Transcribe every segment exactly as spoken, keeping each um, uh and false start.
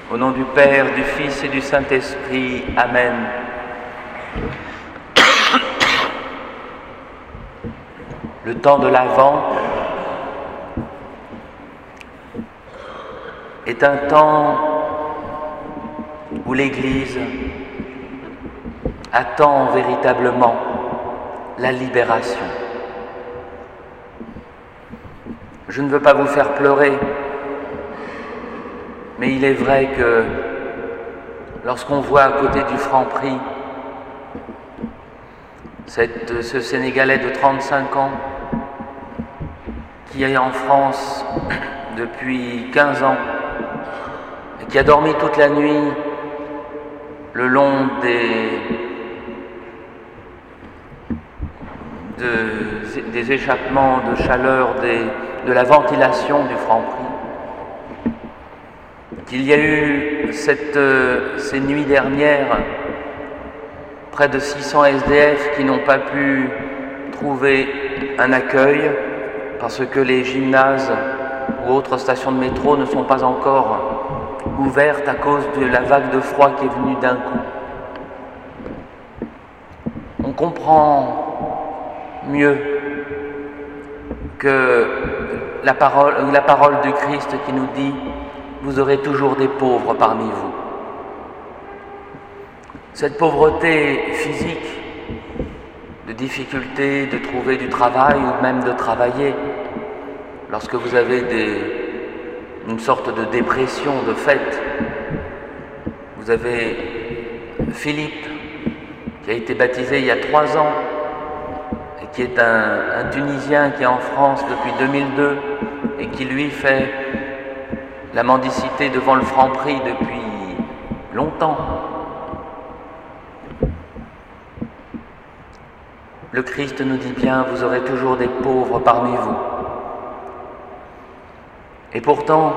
Au nom du Père, du Fils et du Saint-Esprit. Amen. Le temps de l'Avent est un temps où l'Église attend véritablement la libération. Je ne veux pas vous faire pleurer, mais il est vrai que lorsqu'on voit à côté du Franprix cette, ce Sénégalais de trente-cinq ans qui est en France depuis quinze ans et qui a dormi toute la nuit le long des, de, des échappements de chaleur des, de la ventilation du Franprix, qu'il y a eu cette, euh, ces nuits dernières près de six cents S D F qui n'ont pas pu trouver un accueil parce que les gymnases ou autres stations de métro ne sont pas encore ouvertes à cause de la vague de froid qui est venue d'un coup. On comprend mieux que la parole, la parole du Christ qui nous dit « Vous aurez toujours des pauvres parmi vous ». Cette pauvreté physique, de difficulté de trouver du travail ou même de travailler, lorsque vous avez des, une sorte de dépression de fait. Vous avez Philippe, qui a été baptisé il y a trois ans, et qui est un, un Tunisien qui est en France depuis deux mille deux, et qui lui fait la mendicité devant le Franprix depuis longtemps. Le Christ nous dit bien, vous aurez toujours des pauvres parmi vous. Et pourtant,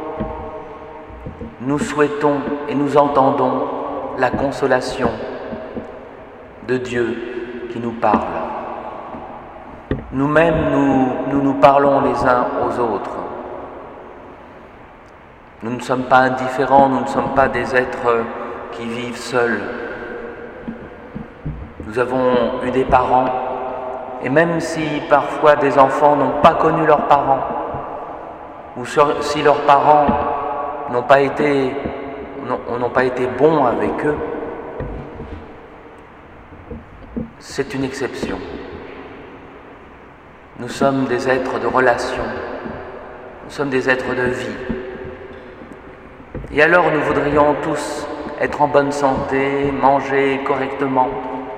nous souhaitons et nous entendons la consolation de Dieu qui nous parle. Nous-mêmes, nous, nous nous parlons les uns aux autres. Nous ne sommes pas indifférents, nous ne sommes pas des êtres qui vivent seuls. Nous avons eu des parents, et même si parfois des enfants n'ont pas connu leurs parents, ou si leurs parents n'ont pas été, n'ont pas été bons avec eux, c'est une exception. Nous sommes des êtres de relation, nous sommes des êtres de vie. Et alors nous voudrions tous être en bonne santé, manger correctement,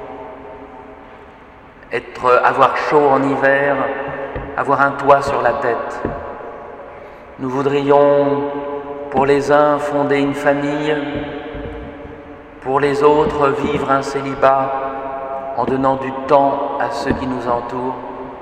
être, avoir chaud en hiver, avoir un toit sur la tête. Nous voudrions, pour les uns, fonder une famille, pour les autres, vivre un célibat en donnant du temps à ceux qui nous entourent.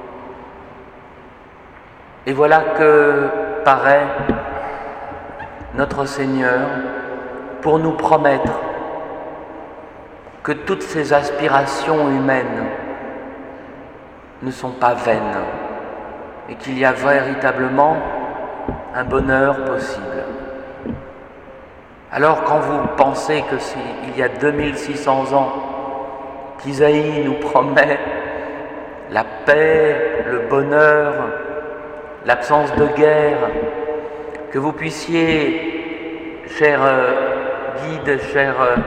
Et voilà que paraît notre Seigneur pour nous promettre que toutes ces aspirations humaines ne sont pas vaines et qu'il y a véritablement un bonheur possible. Alors quand vous pensez que c'est il y a deux mille six cents ans qu'Isaïe nous promet la paix, le bonheur, l'absence de guerre, que vous puissiez, chers euh, guides, chers euh,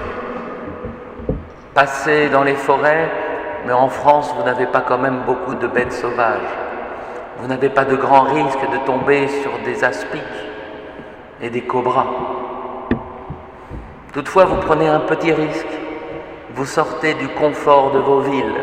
passer dans les forêts, mais en France, vous n'avez pas quand même beaucoup de bêtes sauvages. Vous n'avez pas de grand risque de tomber sur des aspics et des cobras. Toutefois, vous prenez un petit risque. Vous sortez du confort de vos villes.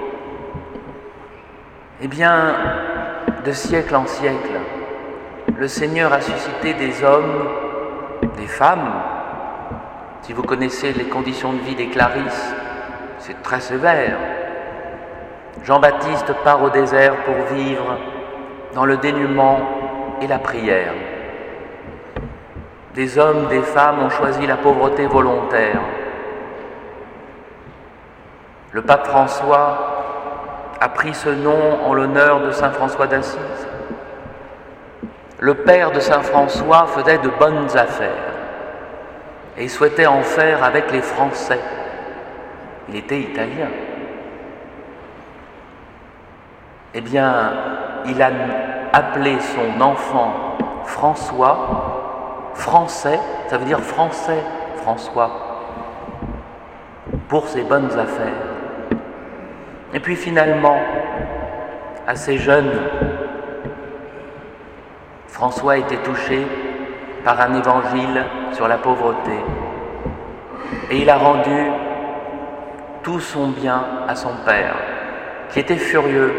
Eh bien, de siècle en siècle, le Seigneur a suscité des hommes, des femmes. Si vous connaissez les conditions de vie des Clarisses, c'est très sévère. Jean-Baptiste part au désert pour vivre dans le dénuement et la prière. Des hommes, des femmes ont choisi la pauvreté volontaire. Le pape François a pris ce nom en l'honneur de saint François d'Assise. Le père de saint François faisait de bonnes affaires. et il souhaitait en faire avec les Français. Il était italien. Eh bien, il a appelé son enfant François, français, ça veut dire français, François, pour ses bonnes affaires. Et puis finalement, assez jeune, François était touché par un évangile sur la pauvreté et il a rendu tout son bien à son père, qui était furieux.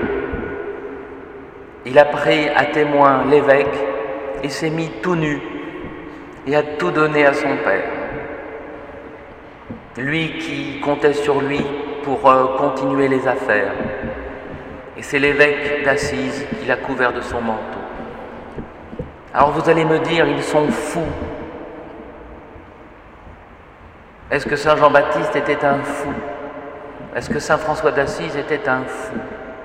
Il a pris à témoin l'évêque et s'est mis tout nu et a tout donné à son père. Lui qui comptait sur lui pour euh, continuer les affaires. Et c'est l'évêque d'Assise qui l'a couvert de son manteau. Alors vous allez me dire, ils sont fous. Est-ce que Saint Jean-Baptiste était un fou? Est-ce que Saint François d'Assise était un fou?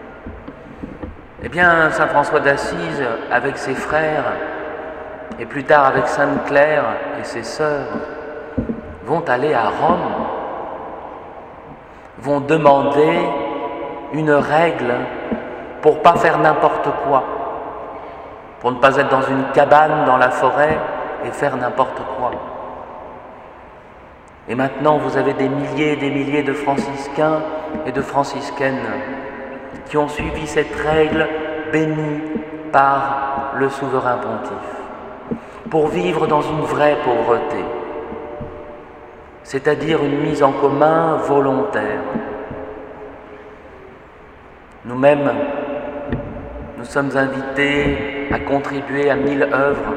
Eh bien, Saint François d'Assise, avec ses frères, et plus tard avec Sainte Claire et ses sœurs, vont aller à Rome, vont demander une règle pour ne pas faire n'importe quoi, pour ne pas être dans une cabane dans la forêt et faire n'importe quoi. Et maintenant, vous avez des milliers et des milliers de franciscains et de franciscaines qui ont suivi cette règle bénie par le souverain pontife, pour vivre dans une vraie pauvreté, c'est-à-dire une mise en commun volontaire. Nous-mêmes, nous sommes invités à contribuer à mille œuvres.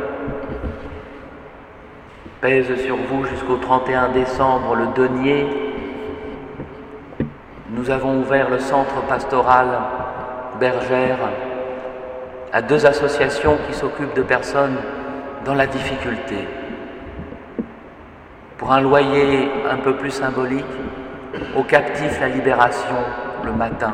Pèse sur vous jusqu'au trente et un décembre le denier. Nous avons ouvert le centre pastoral Bergère à deux associations qui s'occupent de personnes dans la difficulté. Pour un loyer un peu plus symbolique, aux captifs la libération le matin.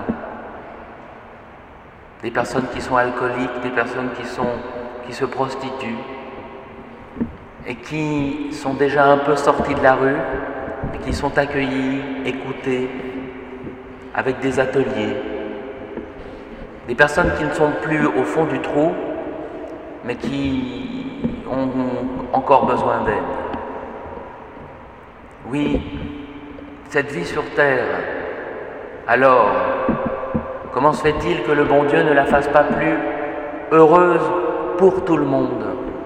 Des personnes qui sont alcooliques, des personnes qui, sont, qui se prostituent et qui sont déjà un peu sorties de la rue et qui sont accueillies, écoutées, avec des ateliers. Des personnes qui ne sont plus au fond du trou, mais qui ont encore besoin d'aide. Oui, cette vie sur terre, alors, comment se fait-il que le bon Dieu ne la fasse pas plus heureuse pour tout le monde?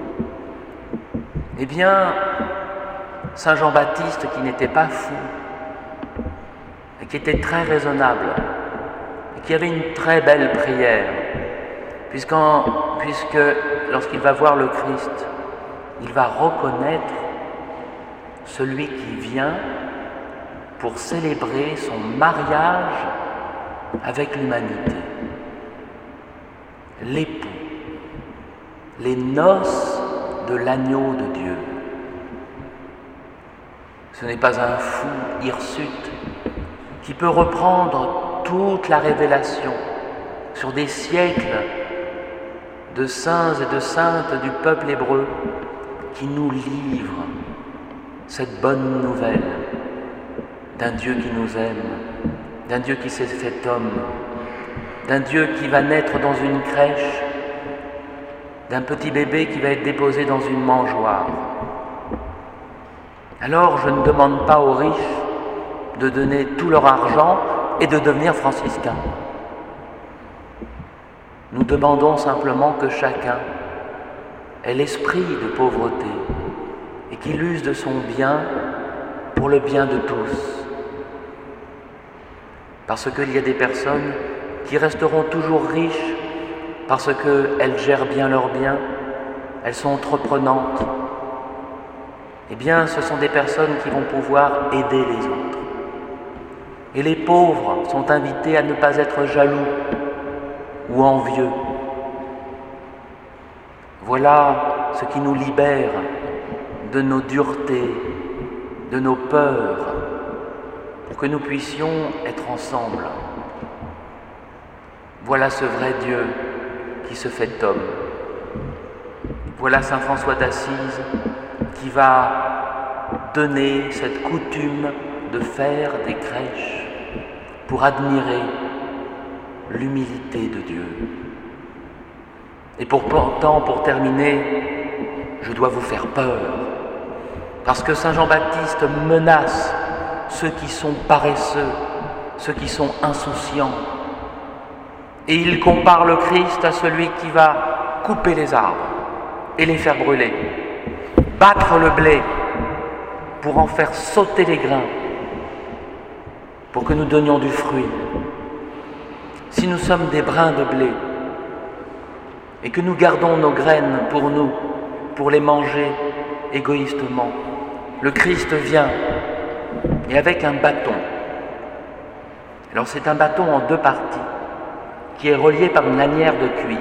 Eh bien, Saint Jean-Baptiste, qui n'était pas fou, et qui était très raisonnable, et qui avait une très belle prière, puisqu'en, puisque lorsqu'il va voir le Christ, il va reconnaître celui qui vient pour célébrer son mariage avec l'humanité. L'époux, les noces de l'agneau de Dieu. Ce n'est pas un fou hirsute qui peut reprendre toute la révélation sur des siècles de saints et de saintes du peuple hébreu qui nous livrent cette bonne nouvelle d'un Dieu qui nous aime, d'un Dieu qui s'est fait homme, d'un Dieu qui va naître dans une crèche, d'un petit bébé qui va être déposé dans une mangeoire. Alors je ne demande pas aux riches de donner tout leur argent et de devenir franciscains. Nous demandons simplement que chacun ait l'esprit de pauvreté et qu'il use de son bien pour le bien de tous. Parce qu'il y a des personnes qui resteront toujours riches parce qu'elles gèrent bien leurs biens, elles sont entreprenantes. Eh bien, ce sont des personnes qui vont pouvoir aider les autres. Et les pauvres sont invités à ne pas être jaloux ou envieux. Voilà ce qui nous libère de nos duretés, de nos peurs, pour que nous puissions être ensemble. Voilà ce vrai Dieu qui se fait homme. Voilà Saint François d'Assise qui va donné cette coutume de faire des crèches pour admirer l'humilité de Dieu. Et pourtant, pour terminer, je dois vous faire peur, parce que Saint Jean-Baptiste menace ceux qui sont paresseux, ceux qui sont insouciants. Et il compare le Christ à celui qui va couper les arbres et les faire brûler, battre le blé pour en faire sauter les grains, pour que nous donnions du fruit. Si nous sommes des brins de blé et que nous gardons nos graines pour nous, pour les manger égoïstement, le Christ vient et avec un bâton. Alors c'est un bâton en deux parties qui est relié par une lanière de cuir.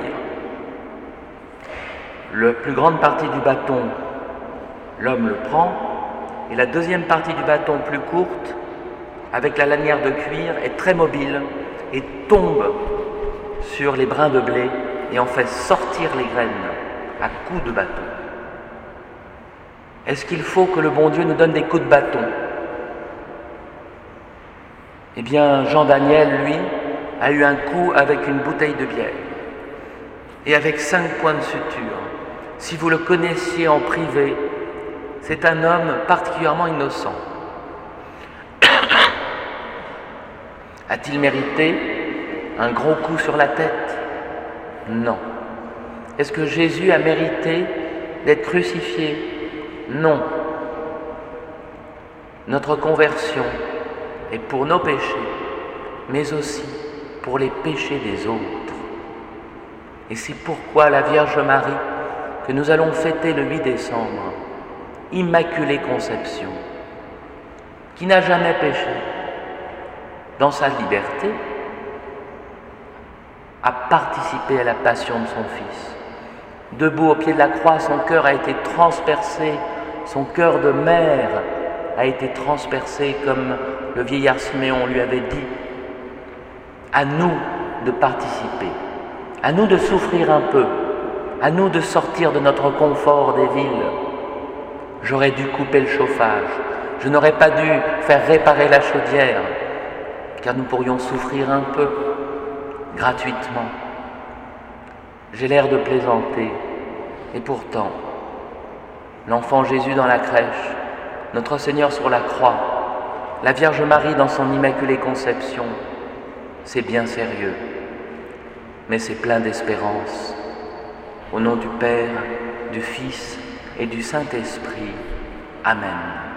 La plus grande partie du bâton, l'homme le prend, et la deuxième partie du bâton plus courte, avec la lanière de cuir, est très mobile et tombe sur les brins de blé et en fait sortir les graines à coups de bâton. Est-ce qu'il faut que le bon Dieu nous donne des coups de bâton? Eh bien, Jean Daniel, lui, a eu un coup avec une bouteille de bière et avec cinq points de suture. Si vous le connaissiez en privé, c'est un homme particulièrement innocent. A-t-il mérité un gros coup sur la tête? Non. Est-ce que Jésus a mérité d'être crucifié? Non. Notre conversion est pour nos péchés, mais aussi pour les péchés des autres. Et c'est pourquoi la Vierge Marie, que nous allons fêter le huit décembre, Immaculée Conception, qui n'a jamais péché, dans sa liberté, a participé à la passion de son Fils. Debout au pied de la croix, son cœur a été transpercé, son cœur de mère a été transpercé, comme le vieillard Siméon lui avait dit. À nous de participer, à nous de souffrir un peu, à nous de sortir de notre confort des villes. J'aurais dû couper le chauffage, je n'aurais pas dû faire réparer la chaudière, car nous pourrions souffrir un peu, gratuitement. J'ai l'air de plaisanter, et pourtant, l'enfant Jésus dans la crèche, notre Seigneur sur la croix, la Vierge Marie dans son Immaculée Conception, c'est bien sérieux, mais c'est plein d'espérance. Au nom du Père, du Fils et du Saint-Esprit. Amen.